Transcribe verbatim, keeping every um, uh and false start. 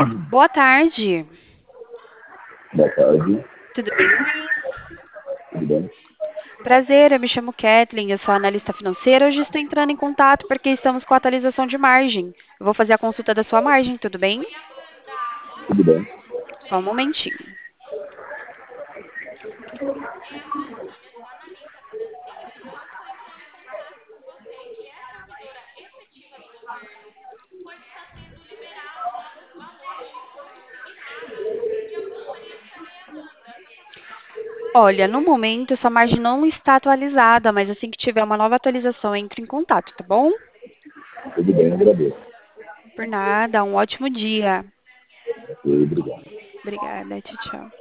Boa tarde. Boa tarde, Tudo bem? tudo bem? Prazer, eu me chamo Kathleen, eu sou analista financeira. Hoje estou entrando em contato porque estamos com a atualização de margem. Eu vou fazer a consulta da sua margem, tudo bem? Tudo bem? Só um momentinho. Olha, no momento essa margem não está atualizada, mas assim que tiver uma nova atualização, entre em contato, tá bom? Tudo bem, agradeço. Por nada, um ótimo dia. Ok, obrigado. Obrigada, tchau, tchau.